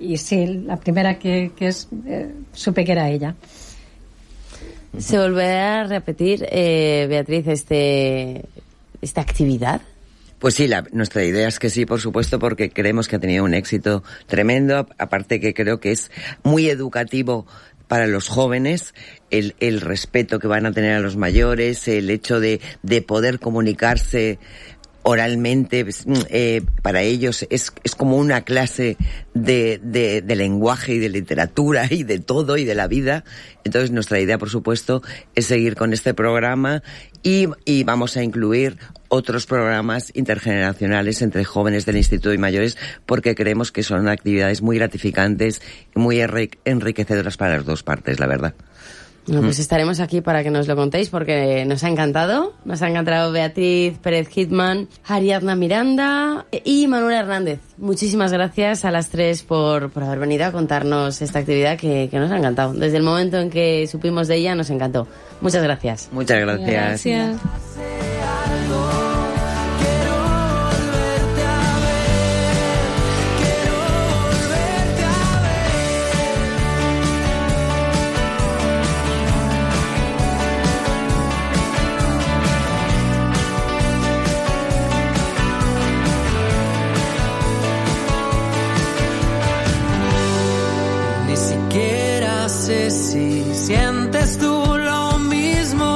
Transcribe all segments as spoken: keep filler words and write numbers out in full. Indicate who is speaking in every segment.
Speaker 1: y sí, la primera que, que es, eh, supe que era ella.
Speaker 2: ¿Se volverá a repetir, eh, Beatriz, este esta actividad?
Speaker 3: Pues sí, la, nuestra idea es que sí, por supuesto, porque creemos que ha tenido un éxito tremendo, aparte que creo que es muy educativo para los jóvenes, el, el respeto que van a tener a los mayores, el hecho de, de poder comunicarse oralmente, eh, para ellos es, es como una clase de, de, de lenguaje y de literatura y de todo y de la vida. Entonces nuestra idea, por supuesto, es seguir con este programa y, y vamos a incluir otros programas intergeneracionales entre jóvenes del instituto y mayores, porque creemos que son actividades muy gratificantes y muy enriquecedoras para las dos partes, la verdad.
Speaker 2: Bueno, pues estaremos aquí para que nos lo contéis, porque nos ha encantado. Nos ha encantado Beatriz Pérez Hitman, Ariadna Miranda y Manuel Hernández. Muchísimas gracias a las tres por, por haber venido a contarnos esta actividad que, que nos ha encantado. Desde el momento en que supimos de ella nos encantó. Muchas gracias.
Speaker 3: Muchas gracias.
Speaker 1: Gracias.
Speaker 4: Si sientes tú lo mismo,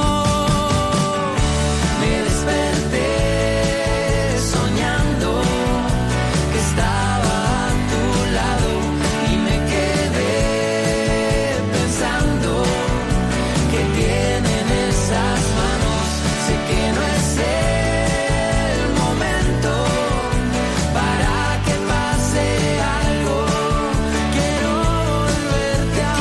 Speaker 4: me desperté soñando que estaba a tu lado y me quedé pensando que tienen esas manos. Sé que no es el momento para que pase algo. Quiero volverte a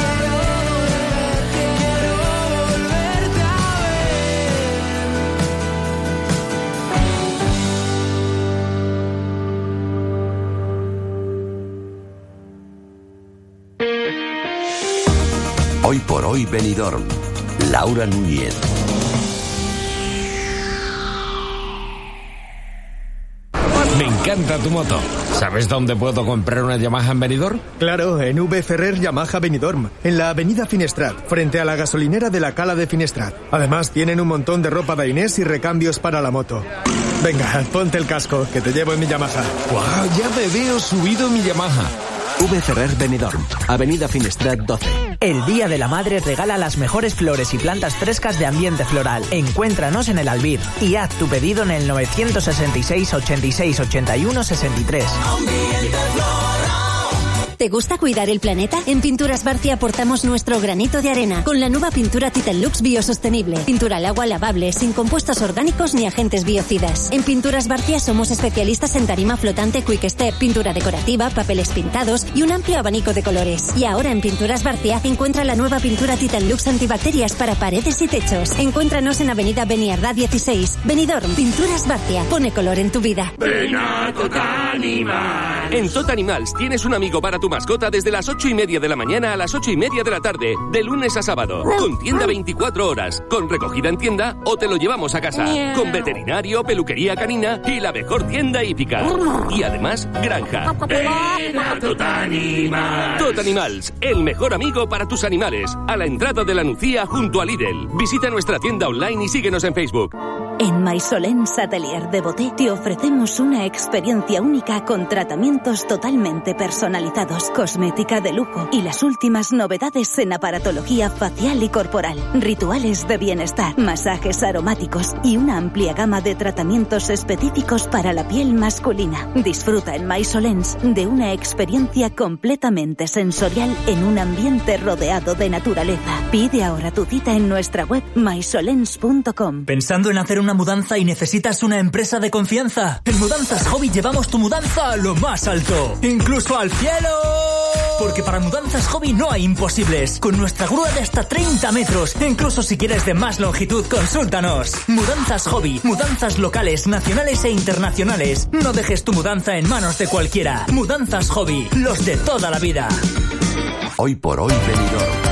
Speaker 5: Hoy por hoy Benidorm. Laura Núñez.
Speaker 6: Me encanta tu moto. ¿Sabes dónde puedo comprar una Yamaha en Benidorm?
Speaker 7: Claro, en V. Ferrer Yamaha Benidorm, en la avenida Finestrat, frente a la gasolinera de la Cala de Finestrat. Además, tienen un montón de ropa dainés y recambios para la moto. Venga, ponte el casco, que te llevo en mi Yamaha.
Speaker 6: ¡Guau! Ya me veo subido en mi Yamaha.
Speaker 5: V. Ferrer Benidorm, avenida Finestrat doce.
Speaker 8: El Día de la Madre regala las mejores flores y plantas frescas de ambiente floral. Encuéntranos en el Albir y haz tu pedido en el novecientos sesenta y seis, ochenta y seis, ochenta y uno, sesenta y tres.
Speaker 9: ¿Te gusta cuidar el planeta? En Pinturas Barcia aportamos nuestro granito de arena con la nueva pintura Titan Lux biosostenible. Pintura al agua lavable, sin compuestos orgánicos ni agentes biocidas. En Pinturas Barcia somos especialistas en tarima flotante Quick Step, pintura decorativa, papeles pintados y un amplio abanico de colores. Y ahora en Pinturas Barcia encuentra la nueva pintura Titan Lux antibacterias para paredes y techos. Encuéntranos en avenida Beniardá dieciséis. Benidorm, Pinturas Barcia. Pone color en tu vida.
Speaker 10: Ven a Totanimal. En Totanimals tienes un amigo para tu mascota desde las ocho y media de la mañana a las ocho y media de la tarde, de lunes a sábado, con tienda veinticuatro horas, con recogida en tienda o te lo llevamos a casa, con veterinario, peluquería canina y la mejor tienda hípica. Y además, granja. Ven a Totanimals. Totanimals, el mejor amigo para tus animales, a la entrada de la Nucía junto a Lidl. Visita nuestra tienda online y síguenos en Facebook.
Speaker 11: En Maisolens Atelier de Boté te ofrecemos una experiencia única con tratamientos totalmente personalizados, cosmética de lujo y las últimas novedades en aparatología facial y corporal, rituales de bienestar, masajes aromáticos y una amplia gama de tratamientos específicos para la piel masculina. Disfruta en Maisolens de una experiencia completamente sensorial en un ambiente rodeado de naturaleza. Pide ahora tu cita en nuestra web maisolens punto com.
Speaker 12: ¿Pensando en hacer una mudanza y necesitas una empresa de confianza? En Mudanzas Hobby llevamos tu mudanza a lo más alto, incluso al cielo. Porque para Mudanzas Hobby no hay imposibles. Con nuestra grúa de hasta treinta metros, incluso si quieres de más longitud, consúltanos. Mudanzas Hobby, mudanzas locales, nacionales e internacionales. No dejes tu mudanza en manos de cualquiera. Mudanzas Hobby, los de toda la vida.
Speaker 5: Hoy por hoy Benidorm.